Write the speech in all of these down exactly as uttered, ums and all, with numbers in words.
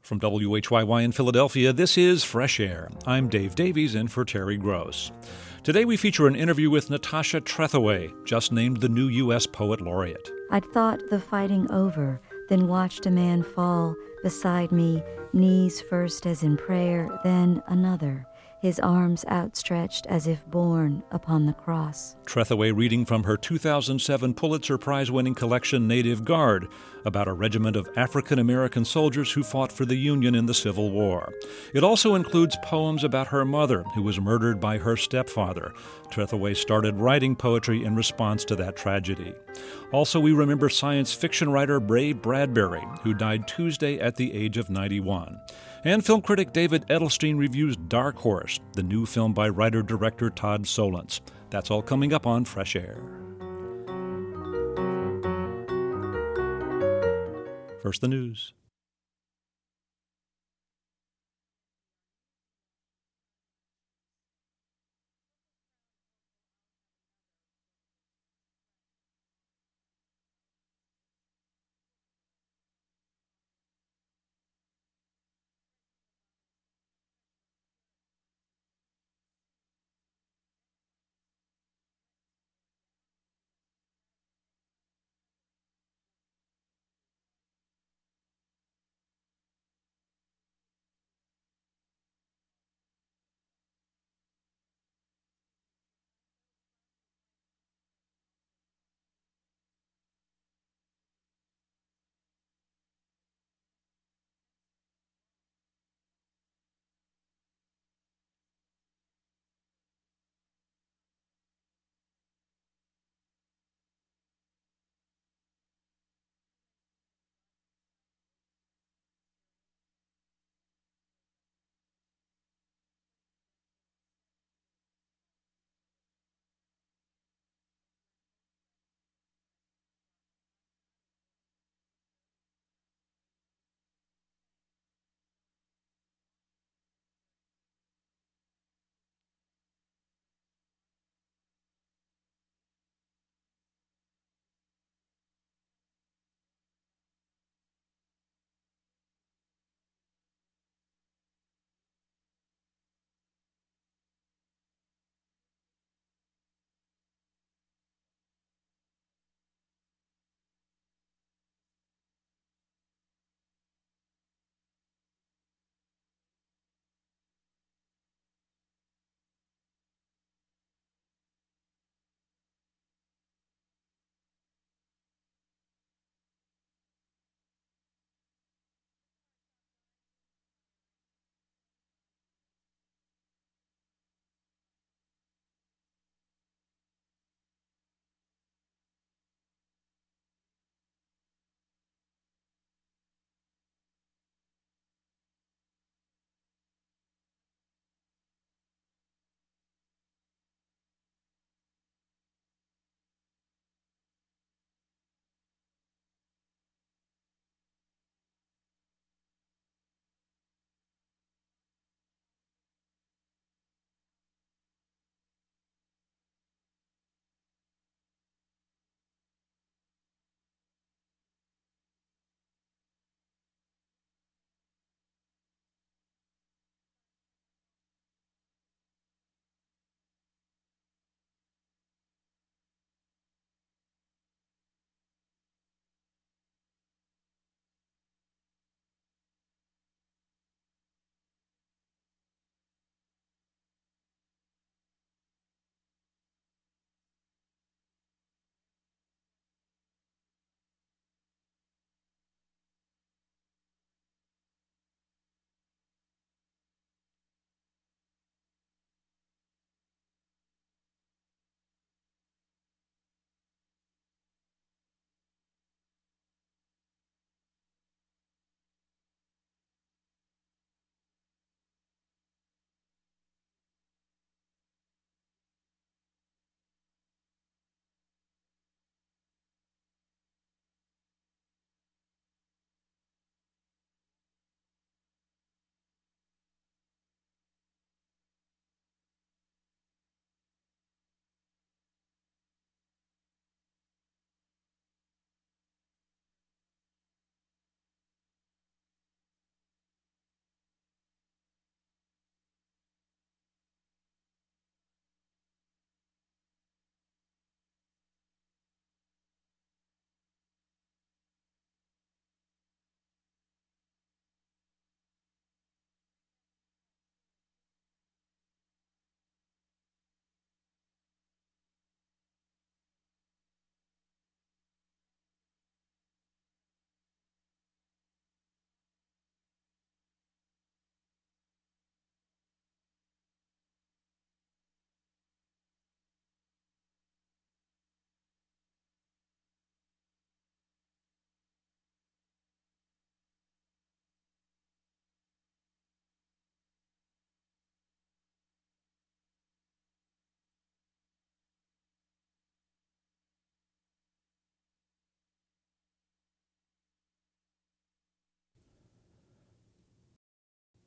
From W H Y Y in Philadelphia, this is Fresh Air. I'm Dave Davies in for Terry Gross. Today we feature an interview with Natasha Trethewey, just named the new U S Poet Laureate. I'd thought the fighting over, then watched a man fall beside me, knees first as in prayer, then another, his arms outstretched as if borne upon the cross. Trethewey reading from her two thousand seven Pulitzer Prize-winning collection Native Guard, about a regiment of African-American soldiers who fought for the Union in the Civil War. It also includes poems about her mother, who was murdered by her stepfather. Trethewey started writing poetry in response to that tragedy. Also, we remember science fiction writer Ray Bradbury, who died Tuesday at the age of ninety-one. And film critic David Edelstein reviews Dark Horse, the new film by writer-director Todd Solondz. That's all coming up on Fresh Air. First, the news.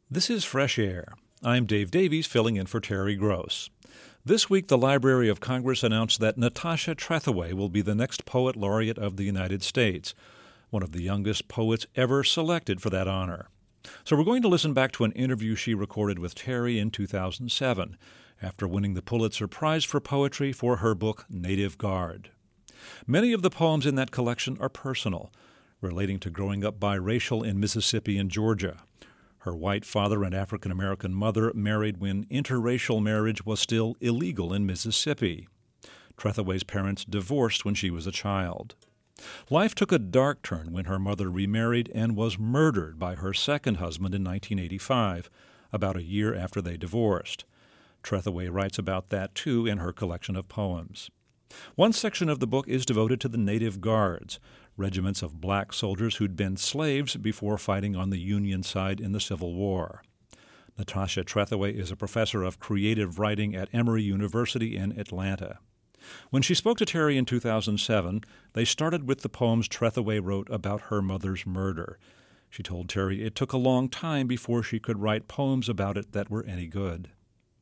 This is Fresh Air. I'm Dave Davies, filling in for Terry Gross. This week, the Library of Congress announced that Natasha Trethewey will be the next Poet Laureate of the United States, one of the youngest poets ever selected for that honor. So we're going to listen back to an interview she recorded with Terry in two thousand seven, after winning the Pulitzer Prize for Poetry for her book Native Guard. Many of the poems in that collection are personal, relating to growing up biracial in Mississippi and Georgia. Her white father and African-American mother married when interracial marriage was still illegal in Mississippi. Trethewey's parents divorced when she was a child. Life took a dark turn when her mother remarried and was murdered by her second husband in nineteen eighty-five, about a year after they divorced. Trethewey writes about that, too, in her collection of poems. One section of the book is devoted to the Native Guards, regiments of black soldiers who'd been slaves before fighting on the Union side in the Civil War. Natasha Trethewey is a professor of creative writing at Emory University in Atlanta. When she spoke to Terry in two thousand seven, they started with the poems Trethewey wrote about her mother's murder. She told Terry it took a long time before she could write poems about it that were any good.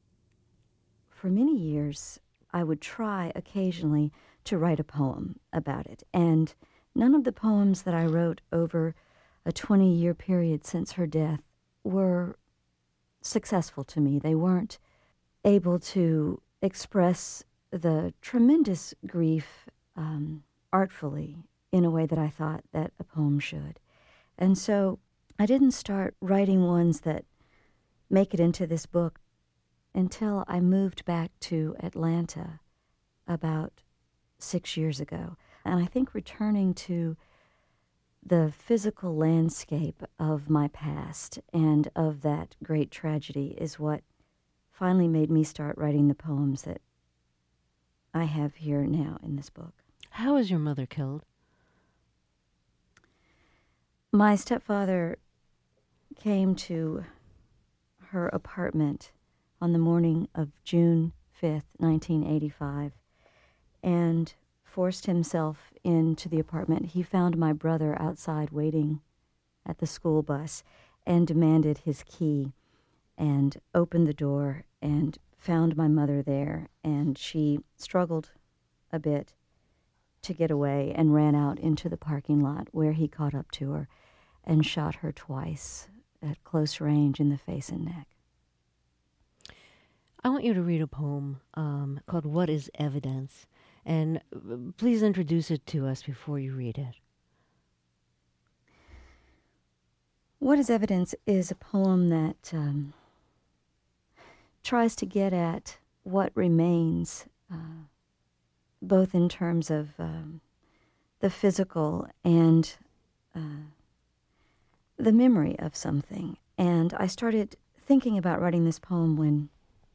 For many years, I would try occasionally to write a poem about it, and none of the poems that I wrote over a twenty-year period since her death were successful to me. They weren't able to express the tremendous grief um, artfully in a way that I thought that a poem should. And so I didn't start writing ones that make it into this book until I moved back to Atlanta about six years ago. And I think returning to the physical landscape of my past and of that great tragedy is what finally made me start writing the poems that I have here now in this book. How was your mother killed? My stepfather came to her apartment on the morning of June fifth, nineteen eighty-five, and forced himself into the apartment. He found my brother outside waiting at the school bus and demanded his key and opened the door and found my mother there, and she struggled a bit to get away and ran out into the parking lot where he caught up to her and shot her twice at close range in the face and neck. I want you to read a poem um, called What is Evidence? And please introduce it to us before you read it. What is Evidence is a poem that um, tries to get at what remains, uh, both in terms of um, the physical and uh, the memory of something. And I started thinking about writing this poem when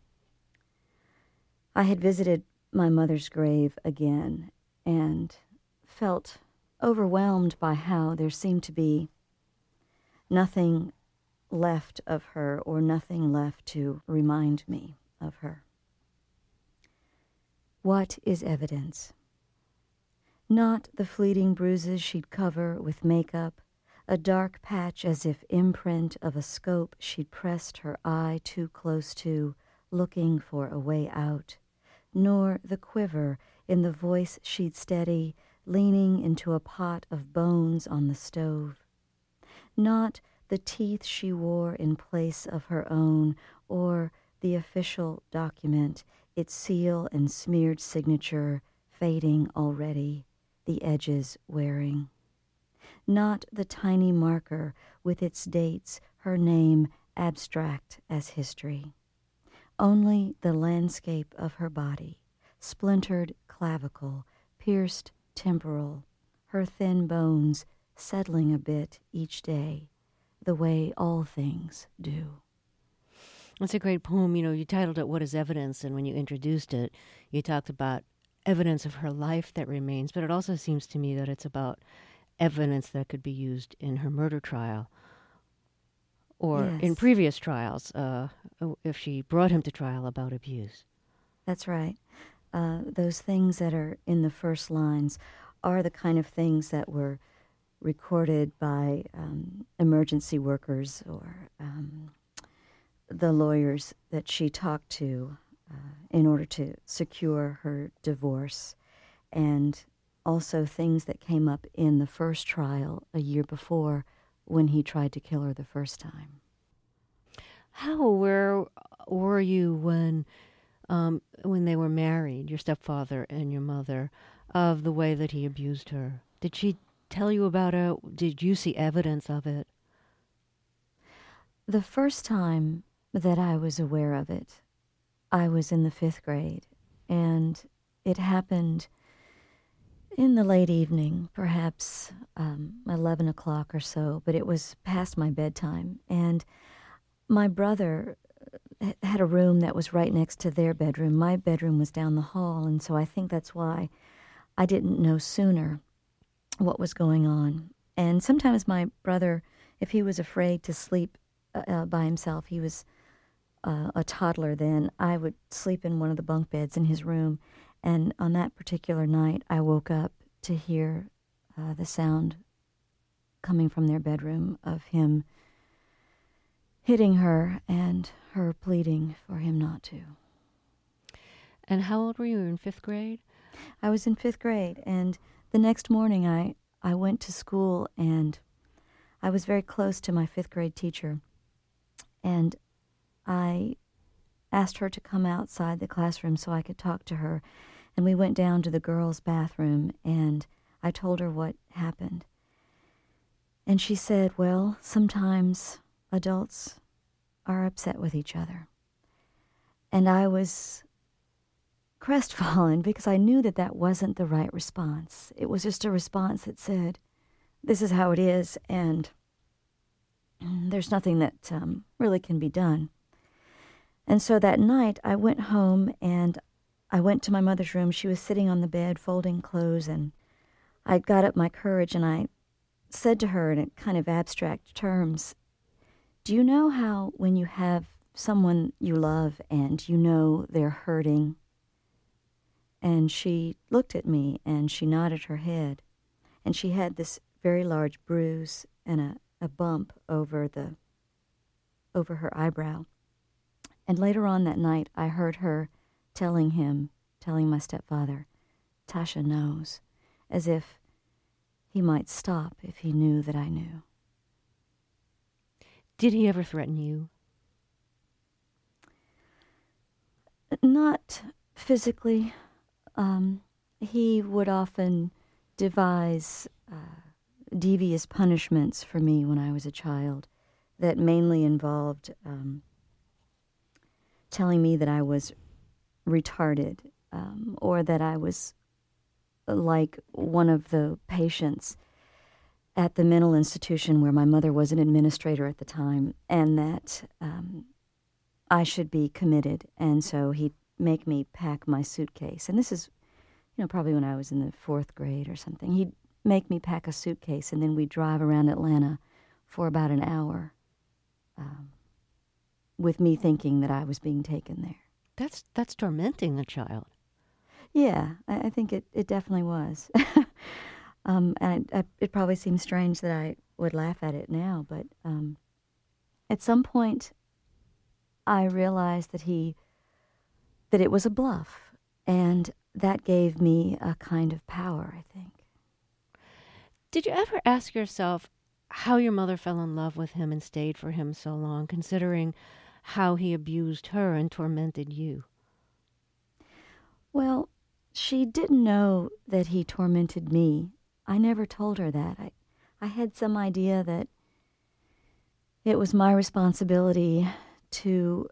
I had visited my mother's grave again and felt overwhelmed by how there seemed to be nothing left of her or nothing left to remind me of her. What is evidence? Not the fleeting bruises she'd cover with makeup, a dark patch as if imprint of a scope she'd pressed her eye too close to, looking for a way out, nor the quiver in the voice she'd steady, leaning into a pot of bones on the stove. Not the teeth she wore in place of her own, or the official document, its seal and smeared signature fading already, the edges wearing. Not the tiny marker with its dates, her name abstract as history. Only the landscape of her body, splintered clavicle, pierced temporal, her thin bones settling a bit each day, the way all things do. It's a great poem. You know, you titled it What is Evidence? And when you introduced it, you talked about evidence of her life that remains, but it also seems to me that it's about evidence that could be used in her murder trial or Yes. in previous trials, uh, if she brought him to trial about abuse. That's right. Uh, those things that are in the first lines are the kind of things that were recorded by um, emergency workers or um, the lawyers that she talked to uh, in order to secure her divorce, and also things that came up in the first trial a year before when he tried to kill her the first time. How aware were you when um, when they were married, your stepfather and your mother, of the way that he abused her? Did she tell you about it? Did you see evidence of it? The first time that I was aware of it, I was in the fifth grade, and it happened in the late evening, perhaps um, eleven o'clock or so, but it was past my bedtime, and my brother had a room that was right next to their bedroom. My bedroom was down the hall, and so I think that's why I didn't know sooner what was going on. And sometimes my brother, if he was afraid to sleep uh, by himself, he was uh, a toddler then, I would sleep in one of the bunk beds in his room. And on that particular night, I woke up to hear uh, the sound coming from their bedroom of him hitting her and her pleading for him not to. And how old were you? In fifth grade? I was in fifth grade, and the next morning I, I went to school, and I was very close to my fifth grade teacher, and I asked her to come outside the classroom so I could talk to her, and we went down to the girls' bathroom, and I told her what happened. And she said, well, sometimes adults are upset with each other. And I was crestfallen because I knew that that wasn't the right response. It was just a response that said, this is how it is, and there's nothing that um, really can be done. And so that night I went home and I went to my mother's room. She was sitting on the bed folding clothes, and I got up my courage and I said to her in kind of abstract terms, do you know how when you have someone you love and you know they're hurting? And she looked at me and she nodded her head, and she had this very large bruise and a, a bump over the over her eyebrow. And later on that night, I heard her telling him, telling my stepfather, Tasha knows, as if he might stop if he knew that I knew. Did he ever threaten you? Not physically. Um, he would often devise uh, devious punishments for me when I was a child that mainly involved um, telling me that I was retarded um, or that I was like one of the patients at the mental institution where my mother was an administrator at the time, and that um, I should be committed. And so he'd make me pack my suitcase. And this is, you know, probably when I was in the fourth grade or something. He'd make me pack a suitcase, and then we'd drive around Atlanta for about an hour um, with me thinking that I was being taken there. That's that's tormenting a child. Yeah, I, I think it, it definitely was. um, and I, I, it probably seems strange that I would laugh at it now, but um, at some point I realized that he, that it was a bluff, and that gave me a kind of power, I think. Did you ever ask yourself how your mother fell in love with him and stayed for him so long, considering how he abused her and tormented you? Well, she didn't know that he tormented me. I never told her that. I, I had some idea that it was my responsibility to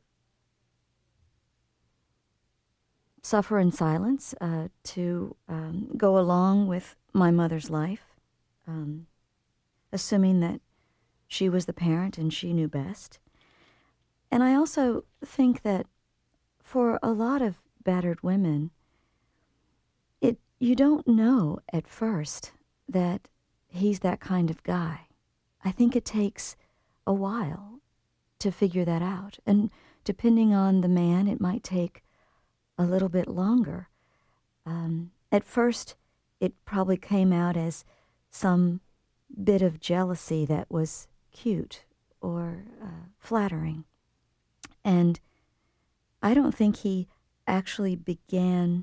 suffer in silence, uh, to um, go along with my mother's life, um, assuming that she was the parent and she knew best. And I also think that for a lot of battered women, it you don't know at first that he's that kind of guy. I think it takes a while to figure that out. And depending on the man, it might take a little bit longer. Um, at first, it probably came out as some bit of jealousy that was cute or uh, flattering. And I don't think he actually began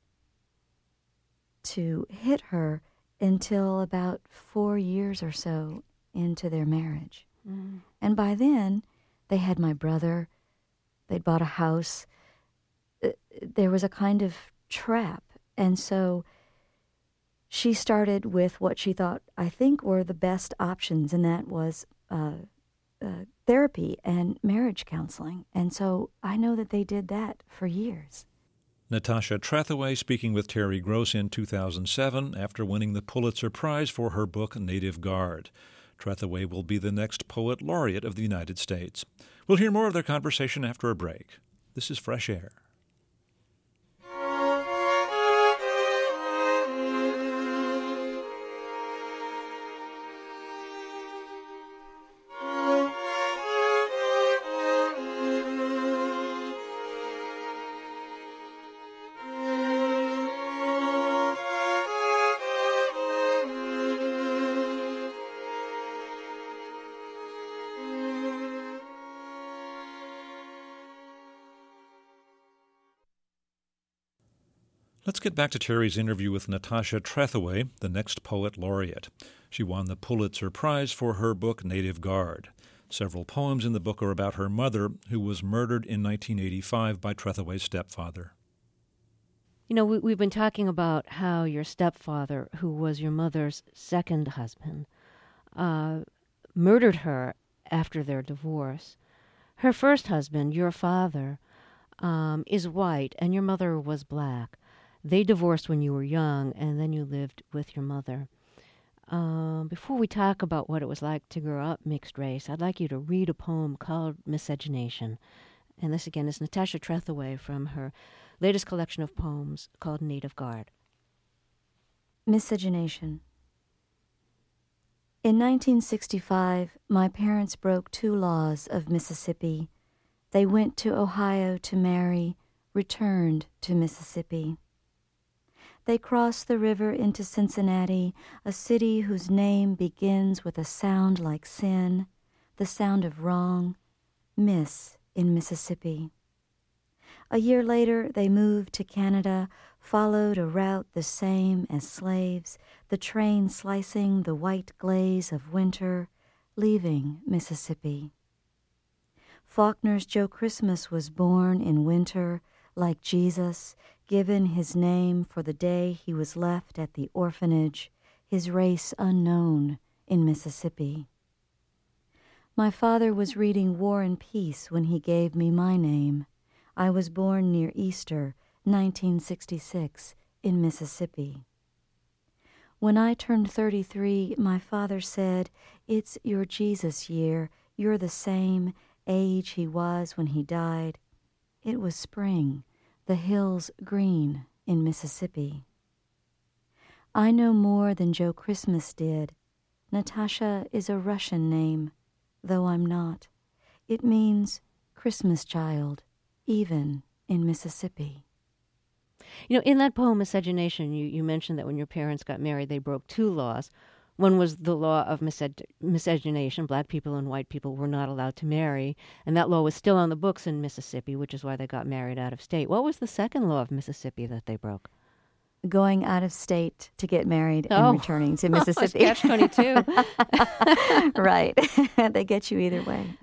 to hit her until about four years or so into their marriage. Mm. And by then, they had my brother. They'd bought a house. There was a kind of trap. And so she started with what she thought, I think, were the best options, and that was uh, uh, therapy and marriage counseling. And so I know that they did that for years. Natasha Trethewey speaking with Terry Gross in two thousand seven after winning the Pulitzer Prize for her book Native Guard. Trethewey will be the next poet laureate of the United States. We'll hear more of their conversation after a break. This is Fresh Air. Let's get back to Terry's interview with Natasha Trethewey, the next poet laureate. She won the Pulitzer Prize for her book Native Guard. Several poems in the book are about her mother, who was murdered in nineteen eighty-five by Trethewey's stepfather. You know, we, we've been talking about how your stepfather, who was your mother's second husband, uh, murdered her after their divorce. Her first husband, your father, um, is white, and your mother was black. They divorced when you were young, and then you lived with your mother. Um, before we talk about what it was like to grow up mixed race, I'd like you to read a poem called Miscegenation. And this, again, is Natasha Trethewey from her latest collection of poems called Native Guard. Miscegenation. In nineteen sixty-five, my parents broke two laws of Mississippi. They went to Ohio to marry, returned to Mississippi. They crossed the river into Cincinnati, a city whose name begins with a sound like sin, the sound of wrong, miss in Mississippi. A year later, they moved to Canada, followed a route the same as slaves, the train slicing the white glaze of winter, leaving Mississippi. Faulkner's Joe Christmas was born in winter, like Jesus, given his name for the day he was left at the orphanage, his race unknown in Mississippi. My father was reading War and Peace when he gave me my name. I was born near Easter, nineteen sixty-six, in Mississippi. When I turned thirty-three, my father said, "It's your Jesus year. You're the same age he was when he died." It was spring, the hills green in Mississippi. I know more than Joe Christmas did. Natasha is a Russian name, though I'm not. It means Christmas child, even in Mississippi. You know, in that poem, Miscegenation, you, you mentioned that when your parents got married, they broke two laws. One was the law of miscegenation. Black people and white people were not allowed to marry, and that law was still on the books in Mississippi, which is why they got married out of state. What was the second law of Mississippi that they broke? Going out of state to get married oh. and returning to Mississippi. catch twenty-two. Right. They get you either way.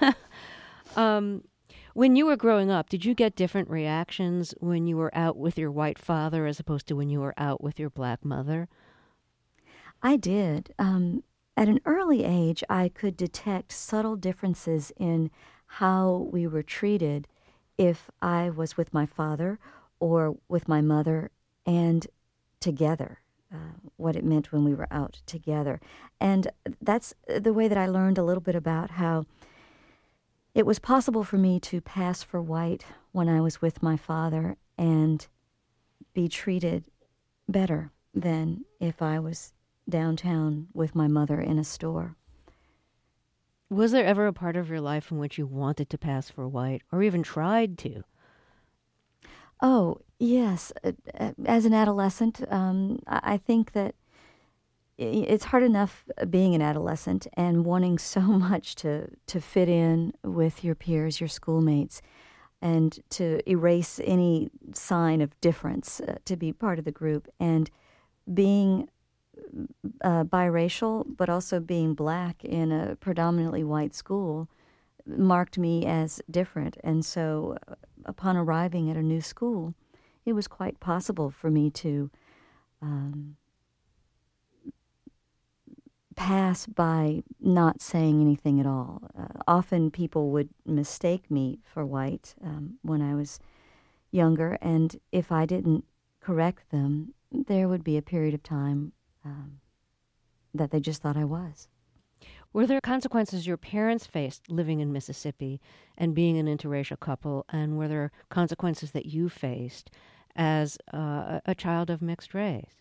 um, when you were growing up, did you get different reactions when you were out with your white father as opposed to when you were out with your black mother? I did. Um, at an early age, I could detect subtle differences in how we were treated if I was with my father or with my mother and together, uh, what it meant when we were out together. And that's the way that I learned a little bit about how it was possible for me to pass for white when I was with my father and be treated better than if I was downtown with my mother in a store. Was there ever a part of your life in which you wanted to pass for white or even tried to? Oh, yes. As an adolescent, um, I think that it's hard enough being an adolescent and wanting so much to, to fit in with your peers, your schoolmates, and to erase any sign of difference, uh, to be part of the group. And being uh, biracial, but also being black in a predominantly white school marked me as different. And so uh, upon arriving at a new school, it was quite possible for me to um, pass by not saying anything at all. Uh, often people would mistake me for white um, when I was younger, and if I didn't correct them, there would be a period of time um, that they just thought I was. Were there consequences your parents faced living in Mississippi and being an interracial couple, and were there consequences that you faced as uh, a child of mixed race?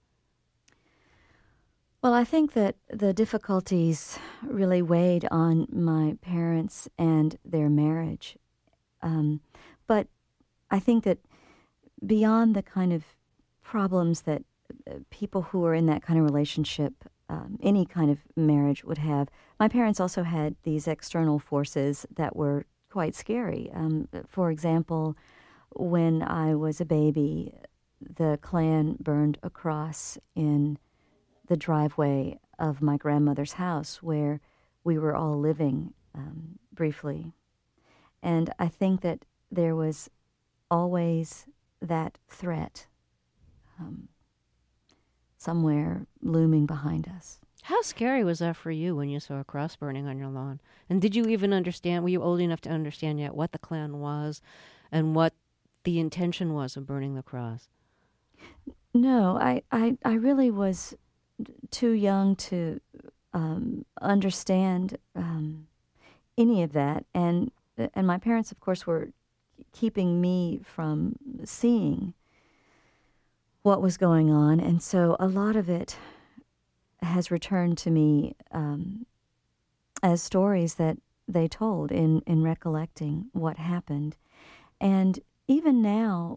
Well, I think that the difficulties really weighed on my parents and their marriage. Um, but I think that beyond the kind of problems that uh, people who are in that kind of relationship, um, any kind of marriage would have, my parents also had these external forces that were quite scary. Um, for example, when I was a baby, the Klan burned a cross in the driveway of my grandmother's house where we were all living um, briefly. And I think that there was always that threat um, somewhere looming behind us. How scary was that for you when you saw a cross burning on your lawn? And did you even understand, were you old enough to understand yet what the Klan was and what the intention was of burning the cross? No, I, I, I really was too young to um, understand um, any of that, and and my parents, of course, were keeping me from seeing what was going on, and so a lot of it has returned to me um, as stories that they told in, in recollecting what happened. And even now,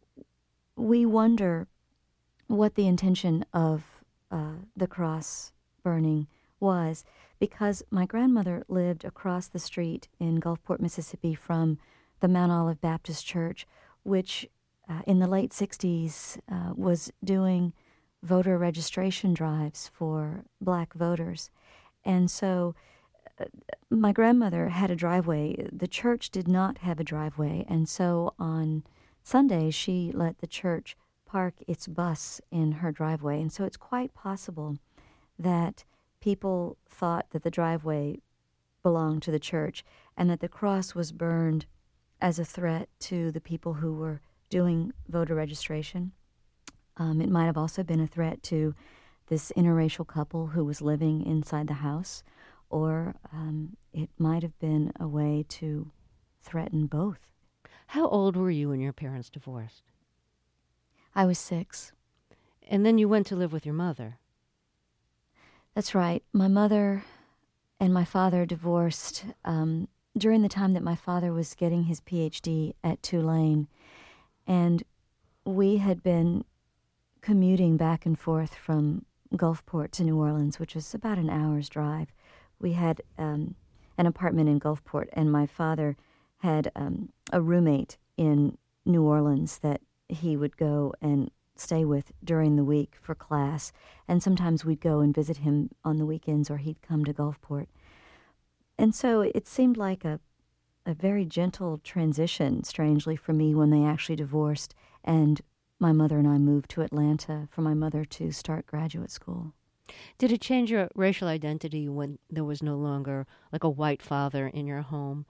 we wonder what the intention of Uh, the cross burning was, because my grandmother lived across the street in Gulfport, Mississippi from the Mount Olive Baptist Church, which uh, in the late sixties uh, was doing voter registration drives for black voters. And so uh, my grandmother had a driveway. The church did not have a driveway, and so on Sundays she let the church park its bus in her driveway. And so it's quite possible that people thought that the driveway belonged to the church and that the cross was burned as a threat to the people who were doing voter registration. Um, it might have also been a threat to this interracial couple who was living inside the house, or um, it might have been a way to threaten both. How old were you when your parents divorced? I was six. And then you went to live with your mother. That's right. My mother and my father divorced um, during the time that my father was getting his P H D at Tulane. And we had been commuting back and forth from Gulfport to New Orleans, which was about an hour's drive. We had um, an apartment in Gulfport, and my father had um, a roommate in New Orleans that he would go and stay with during the week for class, and sometimes we'd go and visit him on the weekends, or he'd come to Gulfport. And so it seemed like a, a very gentle transition, strangely, for me when they actually divorced, and my mother and I moved to Atlanta for my mother to start graduate school. Did it change your racial identity when there was no longer like a white father in your home?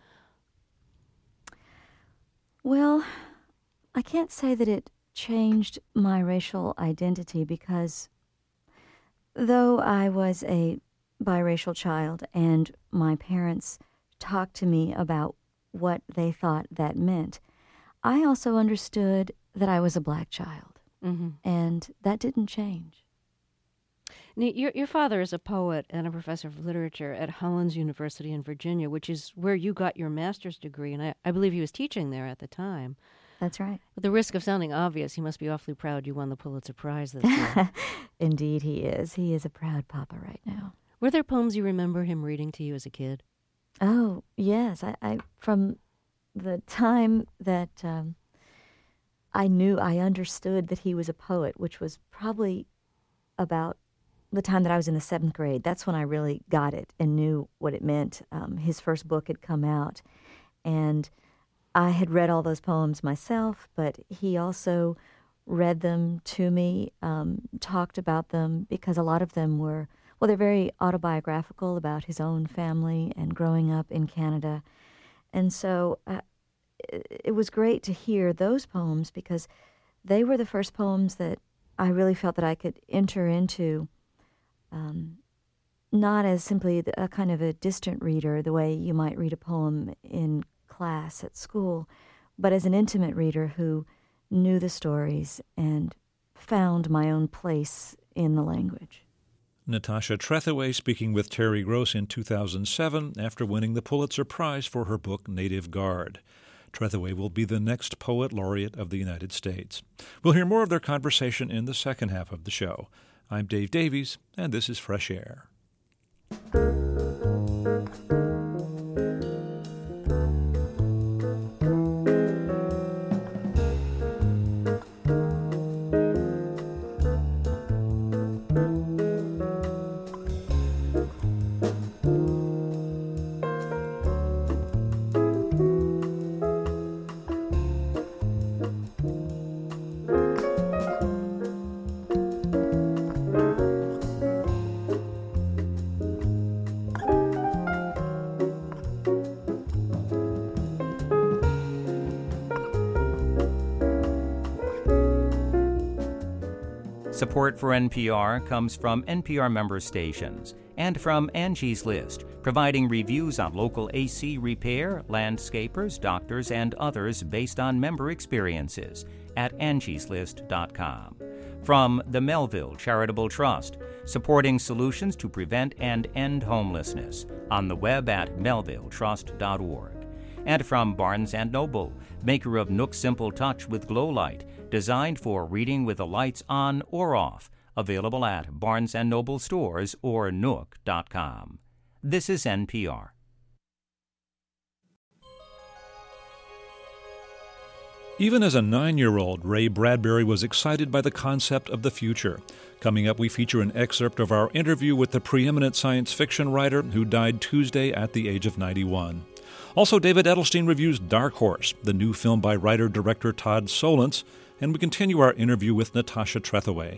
Well, I can't say that it changed my racial identity, because though I was a biracial child and my parents talked to me about what they thought that meant, I also understood that I was a black child, Mm-hmm. and that didn't change. Now, your, your father is a poet and a professor of literature at Hollins University in Virginia, which is where you got your master's degree, and I, I believe he was teaching there at the time. That's right. At the risk of sounding obvious, he must be awfully proud you won the Pulitzer Prize this year. Indeed he is. He is a proud papa right now. Were there poems you remember him reading to you as a kid? Oh, yes. I, I from the time that um, I knew, I understood that he was a poet, which was probably about the time that I was in the seventh grade. That's when I really got it and knew what it meant. Um, his first book had come out, and I had read all those poems myself, but he also read them to me, um, talked about them, because a lot of them were, well, they're very autobiographical about his own family and growing up in Canada. And so uh, it, it was great to hear those poems, because they were the first poems that I really felt that I could enter into, um, not as simply a kind of a distant reader, the way you might read a poem in class at school, but as an intimate reader who knew the stories and found my own place in the language. Natasha Trethewey speaking with Terry Gross in two thousand seven after winning the Pulitzer Prize for her book Native Guard. Trethewey will be the next Poet Laureate of the United States. We'll hear more of their conversation in the second half of the show. I'm Dave Davies, and this is Fresh Air. Support for N P R comes from N P R member stations and from Angie's List, providing reviews on local A C repair, landscapers, doctors, and others based on member experiences at angies list dot com. From the Melville Charitable Trust, supporting solutions to prevent and end homelessness on the web at melville trust dot org. And from Barnes and Noble, maker of Nook Simple Touch with Glow Light, designed for reading with the lights on or off, available at Barnes and Noble stores or nook dot com. This is N P R. Even as a nine-year-old, Ray Bradbury was excited by the concept of the future. Coming up, we feature an excerpt of our interview with the preeminent science fiction writer who died Tuesday at the age of ninety-one. Also, David Edelstein reviews Dark Horse, the new film by writer-director Todd Solondz, and we continue our interview with Natasha Trethewey.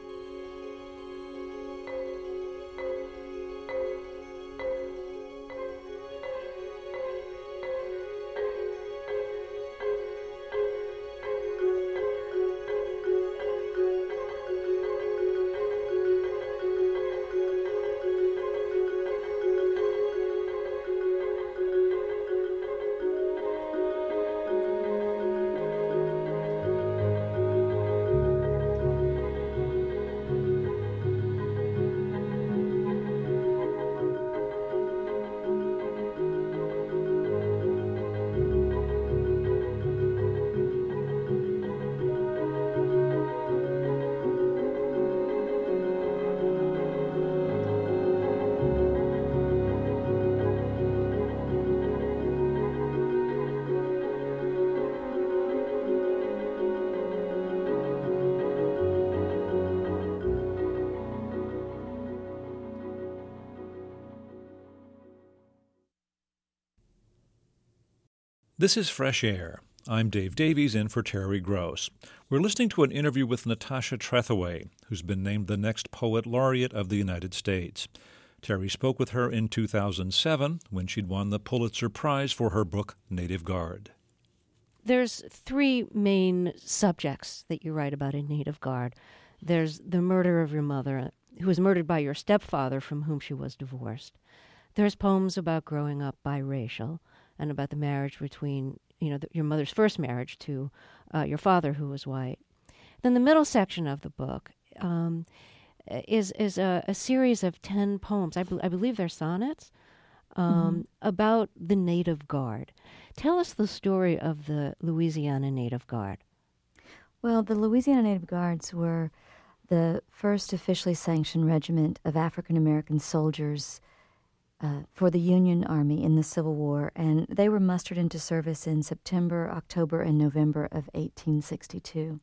This is Fresh Air. I'm Dave Davies, in for Terry Gross. We're listening to an interview with Natasha Trethewey, who's been named the next Poet Laureate of the United States. Terry spoke with her in two thousand seven when she'd won the Pulitzer Prize for her book Native Guard. There's three main subjects that you write about in Native Guard. There's the murder of your mother, who was murdered by your stepfather from whom she was divorced. There's poems about growing up biracial and about the marriage between, you know, the, your mother's first marriage to uh, your father, who was white. Then the middle section of the book um, is is a, a series of ten poems. I, be, I believe they're sonnets um, Mm-hmm. about the Native Guard. Tell us the story of the Louisiana Native Guard. Well, the Louisiana Native Guards were the first officially sanctioned regiment of African American soldiers uh, for the Union Army in the Civil War, and they were mustered into service in September, October, and November of eighteen sixty-two.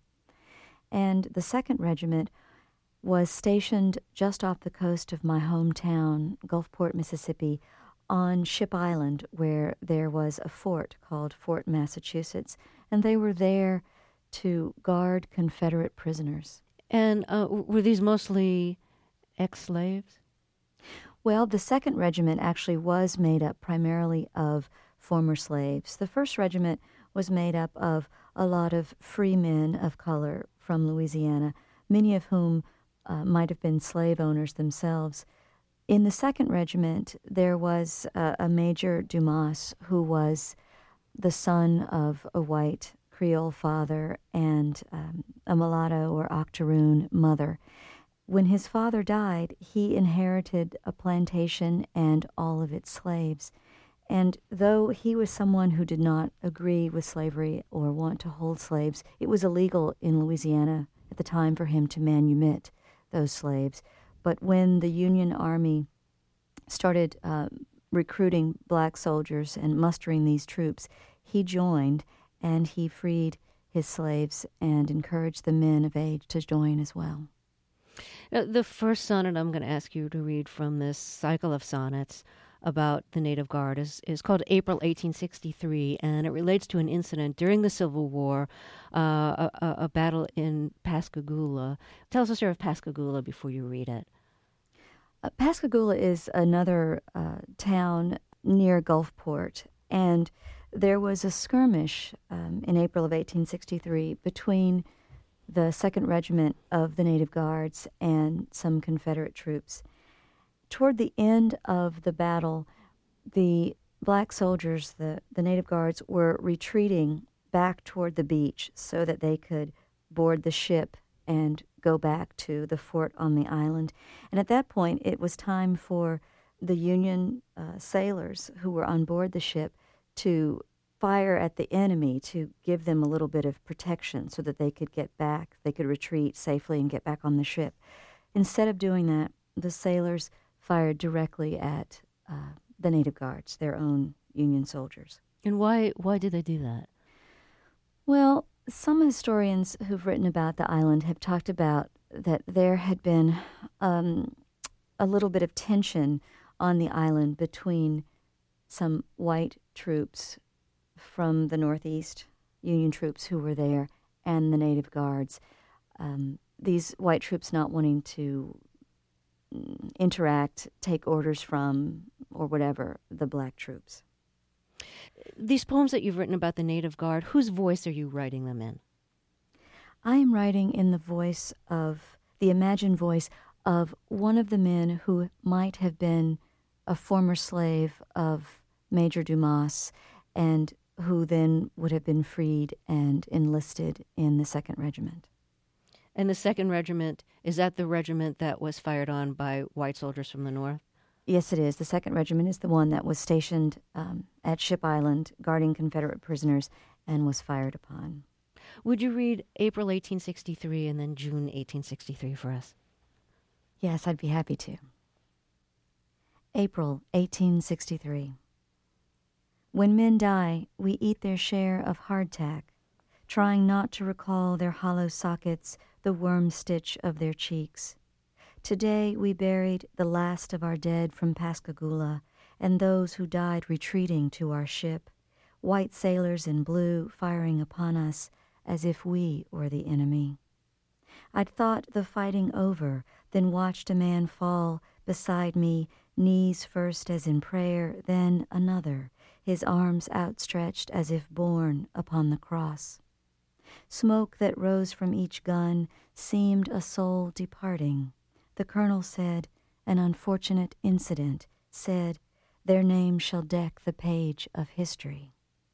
And the second regiment was stationed just off the coast of my hometown, Gulfport, Mississippi, on Ship Island, where there was a fort called Fort Massachusetts, and they were there to guard Confederate prisoners. And uh, were these mostly ex-slaves? Well, the second regiment actually was made up primarily of former slaves. The first regiment was made up of a lot of free men of color from Louisiana, many of whom uh, might have been slave owners themselves. In the second regiment, there was uh, a Major Dumas who was the son of a white Creole father and um, a mulatto or octoroon mother. When his father died, he inherited a plantation and all of its slaves. And though he was someone who did not agree with slavery or want to hold slaves, it was illegal in Louisiana at the time for him to manumit those slaves. But when the Union Army started uh, recruiting black soldiers and mustering these troops, he joined, and he freed his slaves and encouraged the men of age to join as well. Uh, the first sonnet I'm going to ask you to read from this cycle of sonnets about the Native Guard is, is called April eighteen sixty-three, and it relates to an incident during the Civil War, uh, a, a, a battle in Pascagoula. Tell us the story of Pascagoula before you read it. Uh, Pascagoula is another uh, town near Gulfport, and there was a skirmish um, in April of eighteen sixty-three between the second Regiment of the Native Guards and some Confederate troops. Toward the end of the battle, the black soldiers, the, the Native Guards, were retreating back toward the beach so that they could board the ship and go back to the fort on the island. And at that point, it was time for the Union uh, sailors who were on board the ship to fire at the enemy to give them a little bit of protection so that they could get back, they could retreat safely and get back on the ship. Instead of doing that, the sailors fired directly at uh, the Native Guards, their own Union soldiers. And why why did they do that? Well, some historians who've written about the island have talked about that there had been um, a little bit of tension on the island between some white troops from the Northeast, Union troops who were there, and the Native Guards. Um, these white troops not wanting to interact, take orders from, or whatever, the black troops. These poems that you've written about the Native Guard, whose voice are you writing them in? I am writing in the voice of, the imagined voice of one of the men who might have been a former slave of Major Dumas and who then would have been freed and enlisted in the second Regiment. And the second Regiment, is that the regiment that was fired on by white soldiers from the north? Yes, it is. The second Regiment is the one that was stationed um, at Ship Island guarding Confederate prisoners and was fired upon. Would you read April eighteen sixty-three and then June eighteen sixty-three for us? Yes, I'd be happy to. April eighteen sixty-three. When men die, we eat their share of hardtack, trying not to recall their hollow sockets, the worm stitch of their cheeks. Today we buried the last of our dead from Pascagoula, and those who died retreating to our ship, white sailors in blue firing upon us as if we were the enemy. I'd thought the fighting over, then watched a man fall beside me, knees first as in prayer, then another, his arms outstretched as if borne upon the cross. Smoke that rose from each gun seemed a soul departing. The colonel said, an unfortunate incident, said, their name shall deck the page of history.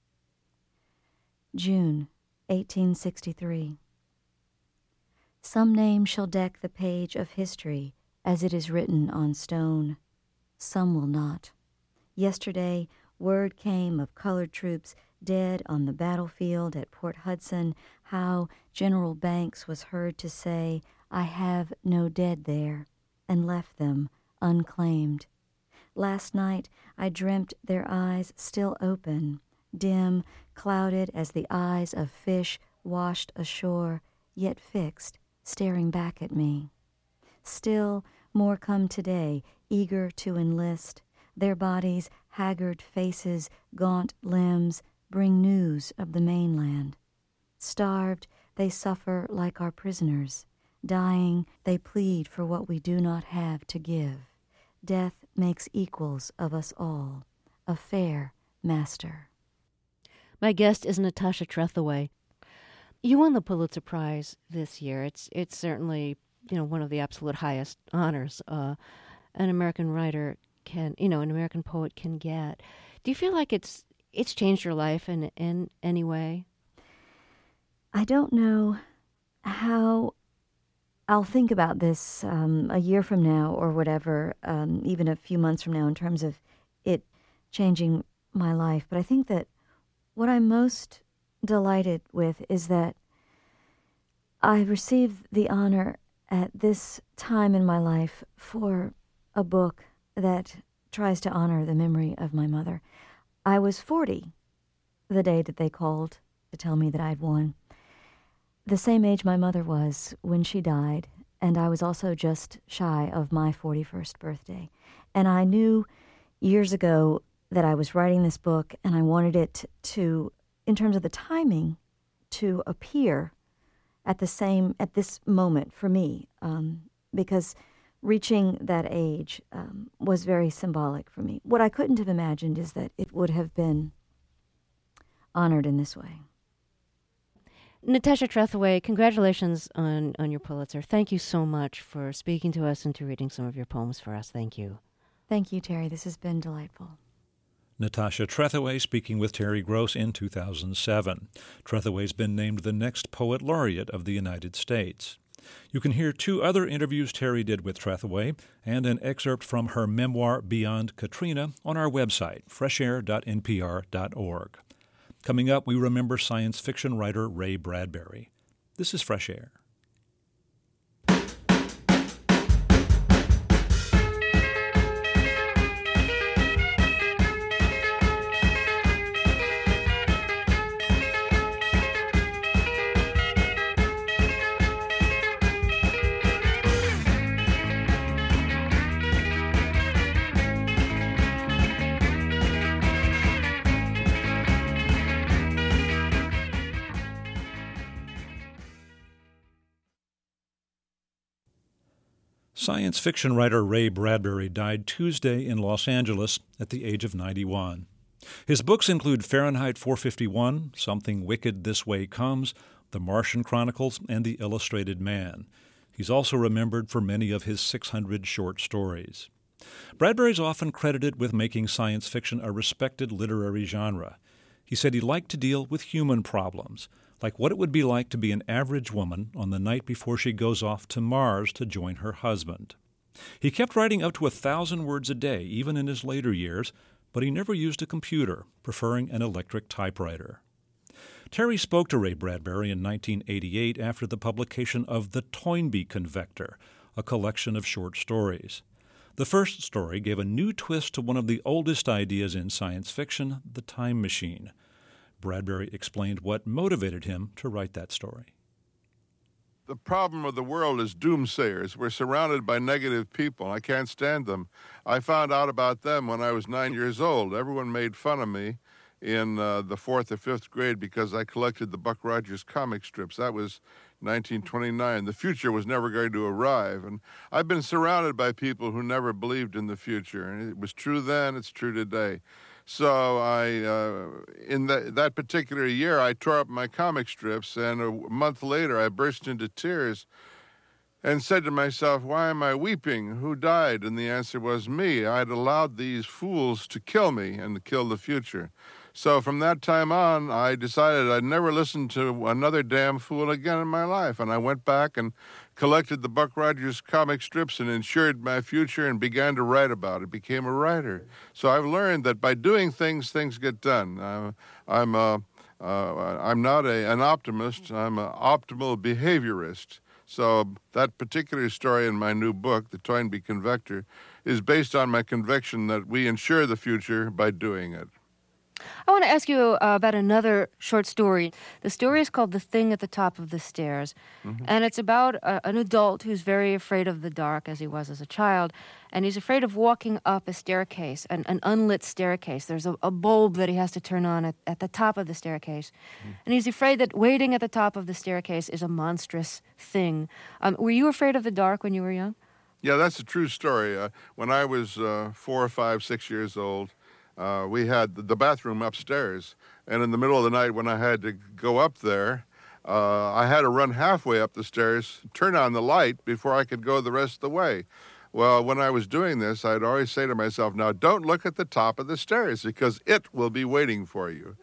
June eighteen sixty-three. Some name shall deck the page of history as it is written on stone. Some will not. Yesterday, word came of colored troops dead on the battlefield at Port Hudson, how General Banks was heard to say, "I have no dead there," and left them unclaimed. Last night I dreamt their eyes still open, dim, clouded as the eyes of fish washed ashore, yet fixed, staring back at me. Still more come today, eager to enlist. Their bodies, haggard faces, gaunt limbs, bring news of the mainland. Starved, they suffer like our prisoners. Dying, they plead for what we do not have to give. Death makes equals of us all. A fair master. My guest is Natasha Trethewey. You won the Pulitzer Prize this year. It's it's certainly, you know, one of the absolute highest honors uh, an American writer can, you know, an American poet can get. Do you feel like it's it's changed your life in in any way? I don't know how I'll think about this um, a year from now or whatever, um, even a few months from now, in terms of it changing my life. But I think that what I'm most delighted with is that I received the honor at this time in my life for a book that tries to honor the memory of my mother. I was forty the day that they called to tell me that I'd won. The same age my mother was when she died, and I was also just shy of my forty-first birthday. And I knew years ago that I was writing this book, and I wanted it to, in terms of the timing, to appear at the same, at this moment for me, um, because reaching that age um, was very symbolic for me. What I couldn't have imagined is that it would have been honored in this way. Natasha Trethewey, congratulations on, on your Pulitzer. Thank you so much for speaking to us and to reading some of your poems for us. Thank you. Thank you, Terry. This has been delightful. Natasha Trethewey speaking with Terry Gross in two thousand seven. Trethewey's been named the next Poet Laureate of the United States. You can hear two other interviews Terry did with Trethewey and an excerpt from her memoir Beyond Katrina on our website, fresh air dot n p r dot org. Coming up, we remember science fiction writer Ray Bradbury. This is Fresh Air. Science fiction writer Ray Bradbury died Tuesday in Los Angeles at the age of ninety-one. His books include Fahrenheit four fifty-one, Something Wicked This Way Comes, The Martian Chronicles, and The Illustrated Man. He's also remembered for many of his six hundred short stories. Bradbury's often credited with making science fiction a respected literary genre. He said he liked to deal with human problems, like what it would be like to be an average woman on the night before she goes off to Mars to join her husband. He kept writing up to a thousand words a day, even in his later years, but he never used a computer, preferring an electric typewriter. Terry spoke to Ray Bradbury in nineteen eighty-eight after the publication of The Toynbee Convector, a collection of short stories. The first story gave a new twist to one of the oldest ideas in science fiction, the time machine. Bradbury explained what motivated him to write that story. The problem of the world is doomsayers. We're surrounded by negative people. I can't stand them. I found out about them when I was nine years old. Everyone made fun of me in uh, the fourth or fifth grade because I collected the Buck Rogers comic strips. That was nineteen twenty-nine. The future was never going to arrive. And I've been surrounded by people who never believed in the future. And it was true then, it's true today. So I, uh, in that, that particular year, I tore up my comic strips, and a month later I burst into tears and said to myself, why am I weeping? Who died? And the answer was me. I'd allowed these fools to kill me and to kill the future. So from that time on, I decided I'd never listen to another damn fool again in my life. And I went back and collected the Buck Rogers comic strips and insured my future and began to write about it, became a writer. So I've learned that by doing things, things get done. Uh, I'm, uh, uh, I'm not a, an optimist. I'm an optimal behaviorist. So that particular story in my new book, The Toynbee Convector, is based on my conviction that we ensure the future by doing it. I want to ask you uh, about another short story. The story is called The Thing at the Top of the Stairs, mm-hmm. and it's about a, an adult who's very afraid of the dark, as he was as a child, and he's afraid of walking up a staircase, an, an unlit staircase. There's a, a bulb that he has to turn on at, at the top of the staircase, mm-hmm. and he's afraid that waiting at the top of the staircase is a monstrous thing. Um, were you afraid of the dark when you were young? Yeah, that's a true story. Uh, when I was uh, four or five, six years old, Uh, we had the bathroom upstairs, and in the middle of the night when I had to go up there, uh, I had to run halfway up the stairs, turn on the light before I could go the rest of the way. Well, when I was doing this, I'd always say to myself, now don't look at the top of the stairs because it will be waiting for you.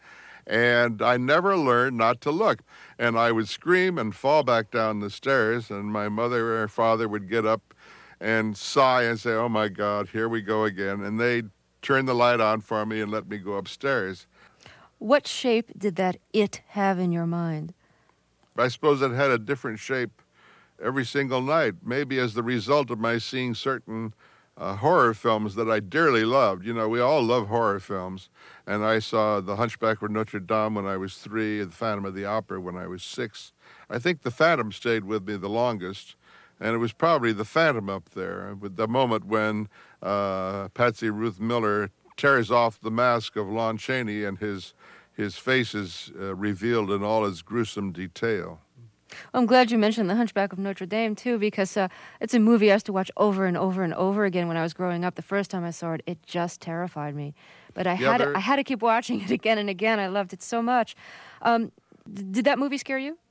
And I never learned not to look. And I would scream and fall back down the stairs, and my mother or father would get up and sigh and say, oh my God, here we go again. And they'd turn the light on for me and let me go upstairs. What shape did that it have in your mind? I suppose it had a different shape every single night, maybe as the result of my seeing certain uh, horror films that I dearly loved. You know, we all love horror films, and I saw The Hunchback of Notre Dame when I was three, The Phantom of the Opera when I was six. I think The Phantom stayed with me the longest, and it was probably The Phantom up there, with the moment when uh, Patsy Ruth Miller tears off the mask of Lon Chaney and his his face is uh, revealed in all its gruesome detail. I'm glad you mentioned The Hunchback of Notre Dame, too, because uh, it's a movie I used to watch over and over and over again when I was growing up. The first time I saw it, it just terrified me. But I, yeah, had, there... to, I had to keep watching it again and again. I loved it so much. Um, d- did that movie scare you?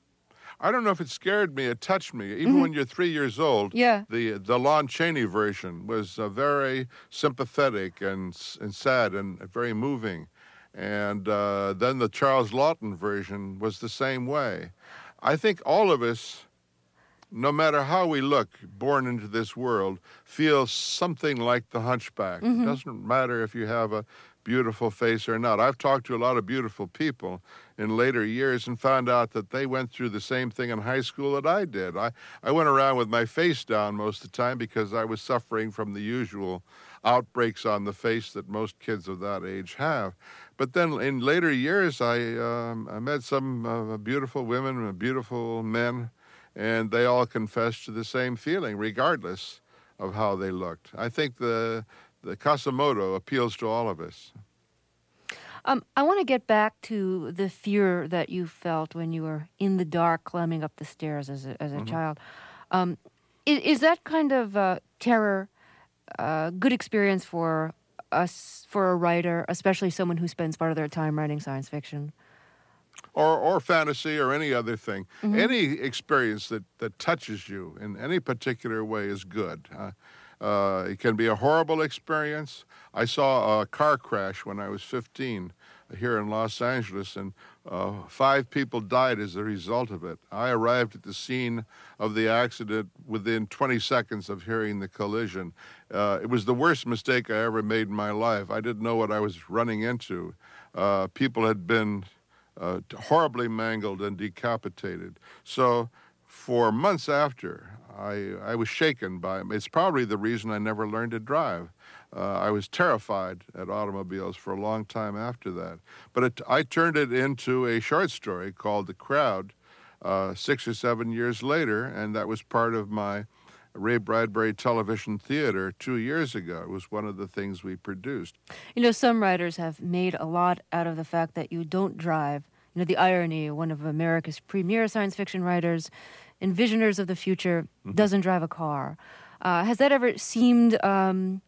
I don't know if it scared me. It touched me. Even mm-hmm. when you're three years old, yeah. the the Lon Chaney version was uh, very sympathetic and and sad and very moving. And uh, then the Charles Laughton version was the same way. I think all of us, no matter how we look, born into this world, feel something like the Hunchback. Mm-hmm. It doesn't matter if you have a beautiful face or not. I've talked to a lot of beautiful people in later years and found out that they went through the same thing in high school that I did. I, I went around with my face down most of the time because I was suffering from the usual outbreaks on the face that most kids of that age have. But then in later years, I, um, I met some uh, beautiful women and beautiful men, and they all confessed to the same feeling, regardless of how they looked. I think the the Quasimodo appeals to all of us. Um, I want to get back to the fear that you felt when you were in the dark climbing up the stairs as a, as a mm-hmm. child. Um, is, is that kind of uh, terror a good experience for us, for a writer, especially someone who spends part of their time writing science fiction? Or or fantasy or any other thing. Mm-hmm. Any experience that, that touches you in any particular way is good. Uh, uh, it can be a horrible experience. I saw a car crash when I was fifteen here in Los Angeles, and uh, five people died as a result of it. I arrived at the scene of the accident within twenty seconds of hearing the collision. Uh, it was the worst mistake I ever made in my life. I didn't know what I was running into. Uh, people had been Uh, horribly mangled and decapitated. So for months after, I, I was shaken by it. It's probably the reason I never learned to drive. Uh, I was terrified at automobiles for a long time after that. But it, I turned it into a short story called The Crowd uh, six or seven years later, and that was part of my Ray Bradbury Television Theater two years ago. It was one of the things we produced. You know, some writers have made a lot out of the fact that you don't drive. You know, the irony, one of America's premier science fiction writers, envisioners of the future, mm-hmm. doesn't drive a car. Uh, has that ever seemed, um,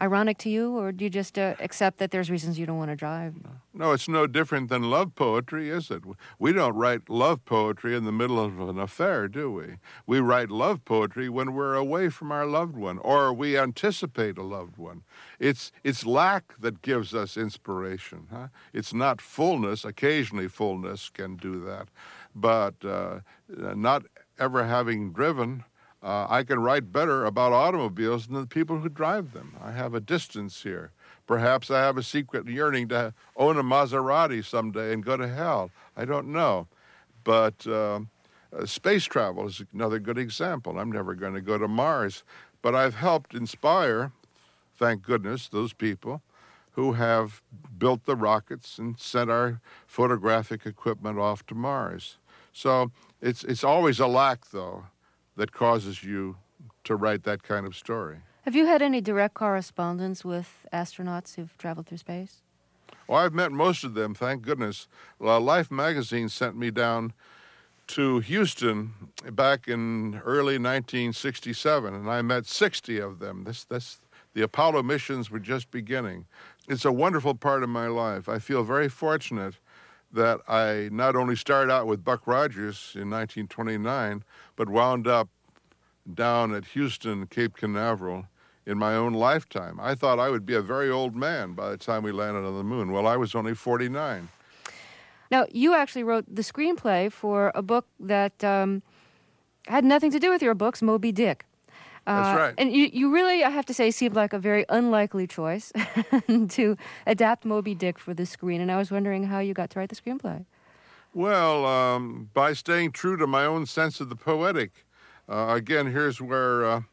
ironic to you, or do you just uh, accept that there's reasons you don't want to drive? No, it's no different than love poetry, is it? We don't write love poetry in the middle of an affair, do we? We write love poetry when we're away from our loved one, or we anticipate a loved one. It's it's lack that gives us inspiration. Huh? It's not fullness. Occasionally fullness can do that. But uh, not ever having driven, uh, I can write better about automobiles than the people who drive them. I have a distance here. Perhaps I have a secret yearning to own a Maserati someday and go to hell. I don't know. But uh, uh, space travel is another good example. I'm never going to go to Mars. But I've helped inspire, thank goodness, those people who have built the rockets and sent our photographic equipment off to Mars. So it's it's always a lack, though, that causes you to write that kind of story. Have you had any direct correspondence with astronauts who've traveled through space? Well, I've met most of them, thank goodness. Well, Life magazine sent me down to Houston back in early nineteen sixty-seven, and I met sixty of them. This, this, the Apollo missions were just beginning. It's a wonderful part of my life. I feel very fortunate that I not only started out with Buck Rogers in nineteen twenty-nine, but wound up down at Houston, Cape Canaveral in my own lifetime. I thought I would be a very old man by the time we landed on the moon. Well, I was only forty-nine. Now, you actually wrote the screenplay for a book that um, had nothing to do with your books, Moby Dick. Uh, That's right. And you, you really, I have to say, seemed like a very unlikely choice to adapt Moby Dick for the screen. And I was wondering how you got to write the screenplay. Well, um, by staying true to my own sense of the poetic. Uh, again, here's where uh,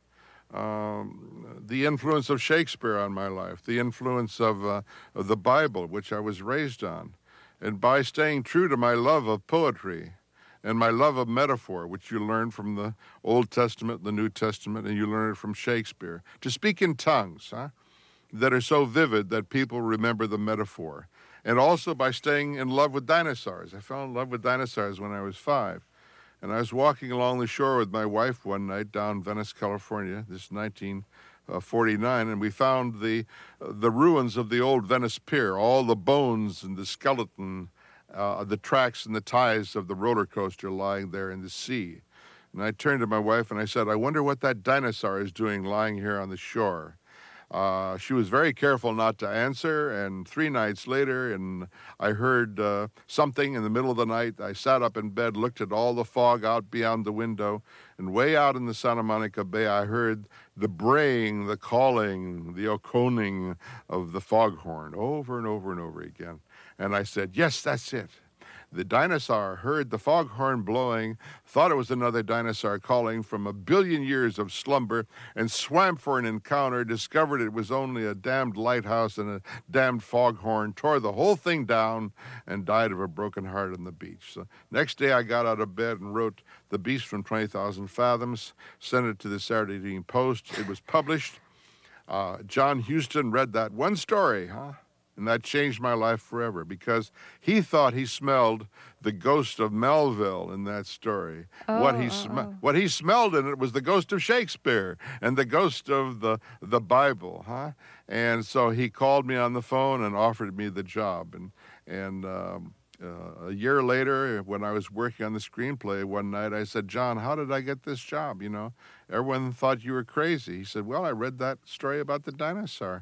um, the influence of Shakespeare on my life, the influence of, uh, of the Bible, which I was raised on. And by staying true to my love of poetry and my love of metaphor, which you learn from the Old Testament, the New Testament, and you learn it from Shakespeare, to speak in tongues huh, that are so vivid that people remember the metaphor. And also by staying in love with dinosaurs. I fell in love with dinosaurs when I was five. And I was walking along the shore with my wife one night down Venice, California, this is nineteen forty-nine, and we found the uh, the ruins of the old Venice Pier, all the bones and the skeleton, uh, the tracks and the ties of the roller coaster lying there in the sea. And I turned to my wife and I said, I wonder what that dinosaur is doing lying here on the shore. Uh, she was very careful not to answer, and three nights later, and I heard uh, something in the middle of the night. I sat up in bed, looked at all the fog out beyond the window, and way out in the Santa Monica Bay, I heard the braying, the calling, the okoning of the foghorn over and over and over again. And I said, yes, that's it. The dinosaur heard the foghorn blowing, thought it was another dinosaur calling from a billion years of slumber, and swam for an encounter, discovered it was only a damned lighthouse and a damned foghorn, tore the whole thing down, and died of a broken heart on the beach. So next day I got out of bed and wrote The Beast from twenty thousand Fathoms, sent it to the Saturday Evening Post. It was published. Uh, John Huston read that one story, huh? And that changed my life forever because he thought he smelled the ghost of Melville in that story. Oh, what he oh, sm- oh. what he smelled in it was the ghost of Shakespeare and the ghost of the the Bible, huh? And so he called me on the phone and offered me the job. And and um, uh, a year later, when I was working on the screenplay one night, I said, John, how did I get this job? You know, everyone thought you were crazy. He said, well, I read that story about the dinosaur.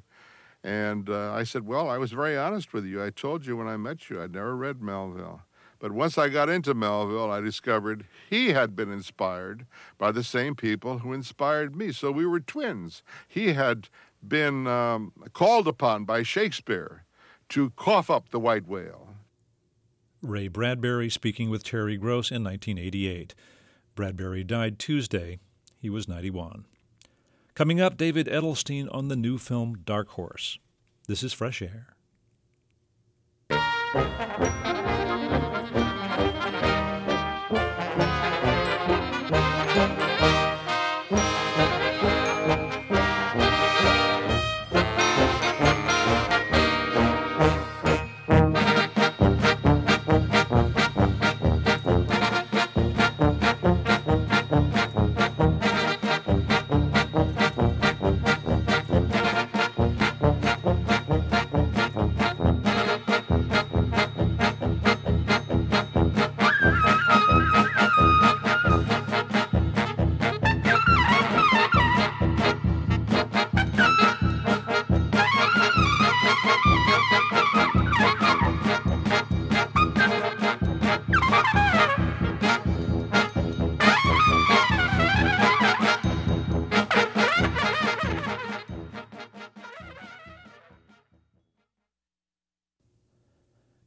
And uh, I said, well, I was very honest with you. I told you when I met you I'd never read Melville. But once I got into Melville, I discovered he had been inspired by the same people who inspired me. So we were twins. He had been um, called upon by Shakespeare to cough up the white whale. Ray Bradbury speaking with Terry Gross in nineteen eighty-eight. Bradbury died Tuesday. He was ninety-one. Coming up, David Edelstein on the new film Dark Horse. This is Fresh Air.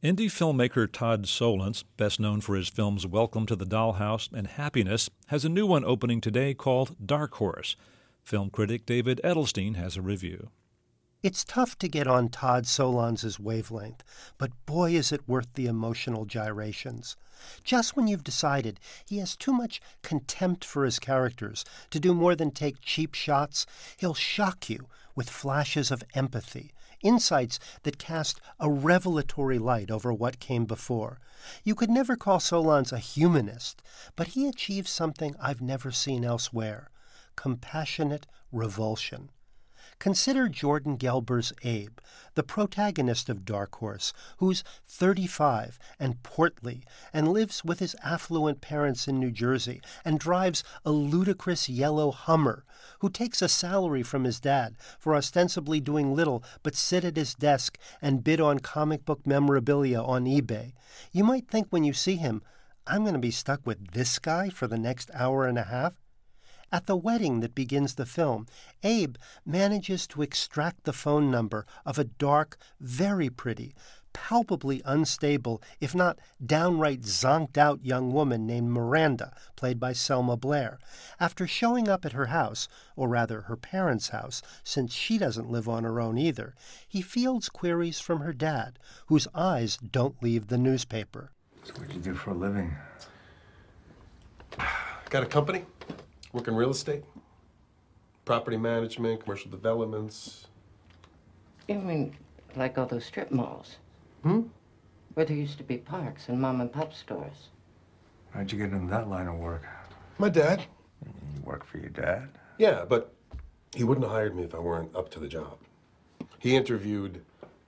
Indie filmmaker Todd Solondz, best known for his films Welcome to the Dollhouse and Happiness, has a new one opening today called Dark Horse. Film critic David Edelstein has a review. It's tough to get on Todd Solondz's wavelength, but boy is it worth the emotional gyrations. Just when you've decided he has too much contempt for his characters to do more than take cheap shots, he'll shock you with flashes of empathy, insights that cast a revelatory light over what came before. You could never call Solondz a humanist, but he achieves something I've never seen elsewhere: compassionate revulsion. Consider Jordan Gelber's Abe, the protagonist of Dark Horse, who's thirty-five and portly and lives with his affluent parents in New Jersey and drives a ludicrous yellow Hummer, who takes a salary from his dad for ostensibly doing little but sit at his desk and bid on comic book memorabilia on eBay. You might think when you see him, I'm going to be stuck with this guy for the next hour and a half. At the wedding that begins the film, Abe manages to extract the phone number of a dark, very pretty, palpably unstable, if not downright zonked-out young woman named Miranda, played by Selma Blair. After showing up at her house, or rather her parents' house, since she doesn't live on her own either, he fields queries from her dad, whose eyes don't leave the newspaper. So what do you do for a living? Got a company? Work in real estate, property management, commercial developments. You mean like all those strip malls? Hmm? Where there used to be parks and mom and pop stores. How'd you get into that line of work? My dad. You work for your dad? Yeah, but he wouldn't have hired me if I weren't up to the job. He interviewed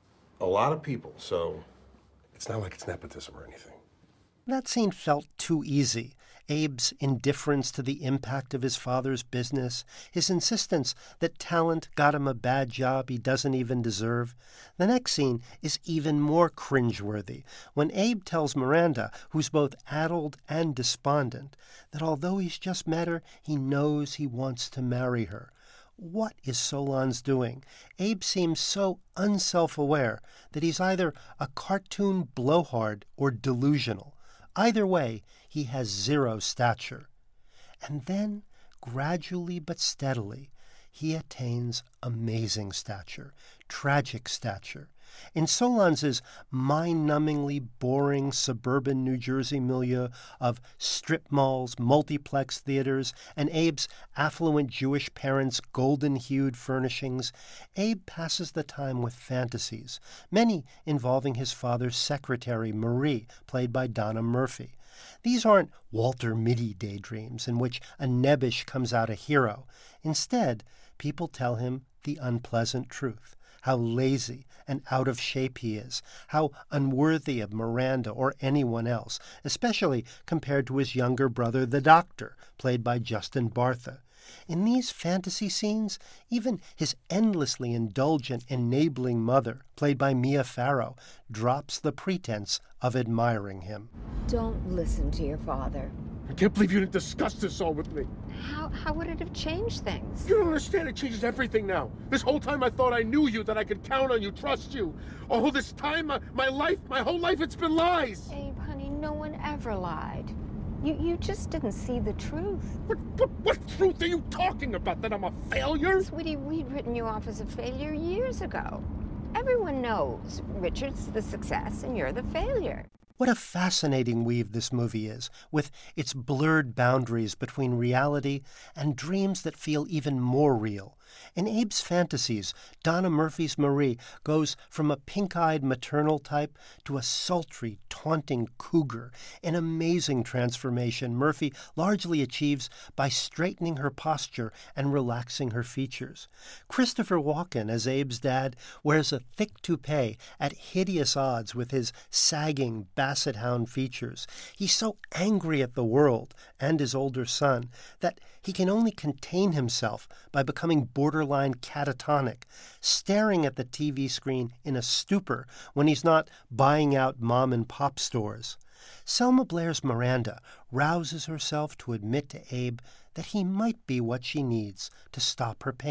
a lot of people, so it's not like it's nepotism or anything. That scene felt too easy. Abe's indifference to the impact of his father's business, his insistence that talent got him a bad job he doesn't even deserve. The next scene is even more cringeworthy, when Abe tells Miranda, who's both addled and despondent, that although he's just met her, he knows he wants to marry her. What is Solondz doing? Abe seems so unself-aware that he's either a cartoon blowhard or delusional. Either way, he has zero stature. And then, gradually but steadily, he attains amazing stature, tragic stature. In Solondz's mind-numbingly boring suburban New Jersey milieu of strip malls, multiplex theaters, and Abe's affluent Jewish parents' golden-hued furnishings, Abe passes the time with fantasies, many involving his father's secretary, Marie, played by Donna Murphy. These aren't Walter Mitty daydreams in which a nebbish comes out a hero. Instead, people tell him the unpleasant truth, how lazy and out of shape he is, how unworthy of Miranda or anyone else, especially compared to his younger brother, the Doctor, played by Justin Bartha. In these fantasy scenes, even his endlessly indulgent, enabling mother, played by Mia Farrow, drops the pretense of admiring him. Don't listen to your father. I can't believe you didn't discuss this all with me. How how would it have changed things? You don't understand. It changes everything now. This whole time I thought I knew you, that I could count on you, trust you. All this time, my, my life, my whole life, it's been lies. Abe, honey, no one ever lied. You you just didn't see the truth. What, what, what truth are you talking about? That I'm a failure? Sweetie, we'd written you off as a failure years ago. Everyone knows Richard's the success and you're the failure. What a fascinating weave this movie is, with its blurred boundaries between reality and dreams that feel even more real. In Abe's fantasies, Donna Murphy's Marie goes from a pink-eyed maternal type to a sultry, taunting cougar, an amazing transformation Murphy largely achieves by straightening her posture and relaxing her features. Christopher Walken, as Abe's dad, wears a thick toupee at hideous odds with his sagging basset hound features. He's so angry at the world and his older son that he can only contain himself by becoming borderline catatonic, staring at the T V screen in a stupor when he's not buying out mom and pop stores. Selma Blair's Miranda rouses herself to admit to Abe that he might be what she needs to stop her pain.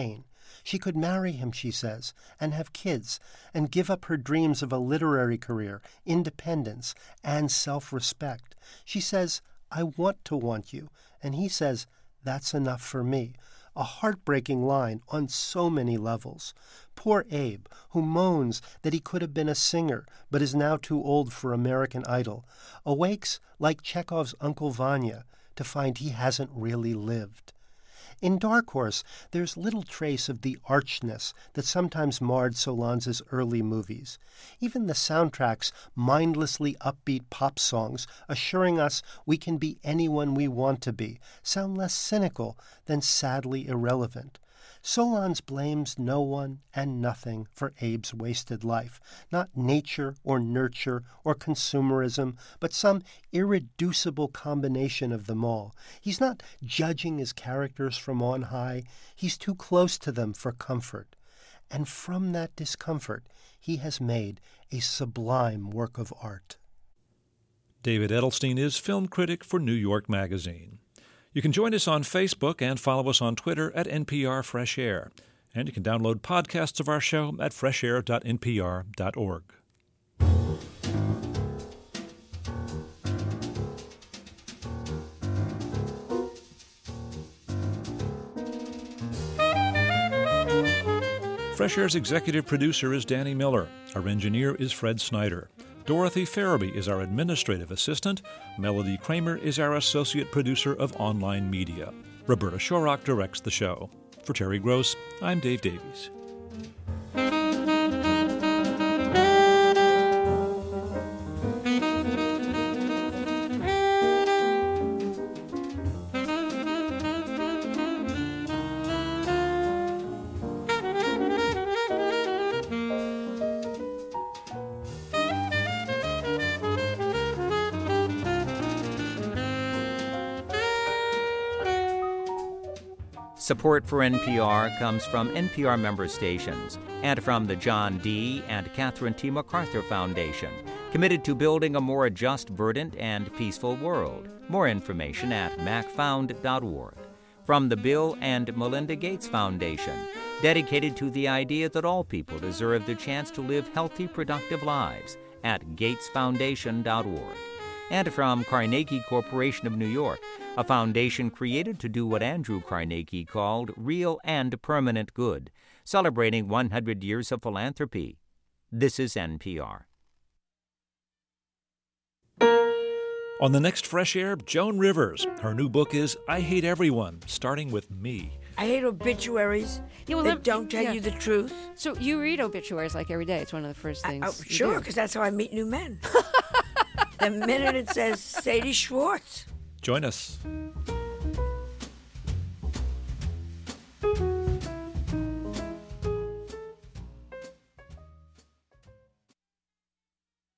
She could marry him, she says, and have kids, and give up her dreams of a literary career, independence, and self-respect. She says, I want to want you, and he says, that's enough for me. A heartbreaking line on so many levels. Poor Abe, who moans that he could have been a singer, but is now too old for American Idol, awakes, like Chekhov's Uncle Vanya, to find he hasn't really lived. In Dark Horse, there's little trace of the archness that sometimes marred Solondz's early movies. Even the soundtrack's mindlessly upbeat pop songs assuring us we can be anyone we want to be sound less cynical than sadly irrelevant. Solondz blames no one and nothing for Abe's wasted life, not nature or nurture or consumerism, but some irreducible combination of them all. He's not judging his characters from on high. He's too close to them for comfort. And from that discomfort, he has made a sublime work of art. David Edelstein is film critic for New York Magazine. You can join us on Facebook and follow us on Twitter at N P R Fresh Air. And you can download podcasts of our show at fresh air dot n p r dot org. Fresh Air's executive producer is Danny Miller. Our engineer is Fred Snyder. Dorothy Farabee is our administrative assistant. Melody Kramer is our associate producer of online media. Roberta Shorrock directs the show. For Terry Gross, I'm Dave Davies. Support for N P R comes from N P R member stations and from the John D. and Catherine T. MacArthur Foundation, committed to building a more just, verdant, and peaceful world. More information at mac found dot org. From the Bill and Melinda Gates Foundation, dedicated to the idea that all people deserve the chance to live healthy, productive lives, at gates foundation dot org. And from Carnegie Corporation of New York, a foundation created to do what Andrew Carnegie called real and permanent good, celebrating one hundred years of philanthropy. This is N P R. On the next Fresh Air, Joan Rivers. Her new book is I Hate Everyone, starting with me. I hate obituaries yeah, well, that let, don't tell yeah. you the truth. So you read obituaries like every day. It's one of the first things I, oh, you sure, do. because that's how I meet new men. The minute it says Sadie Schwartz. Join us.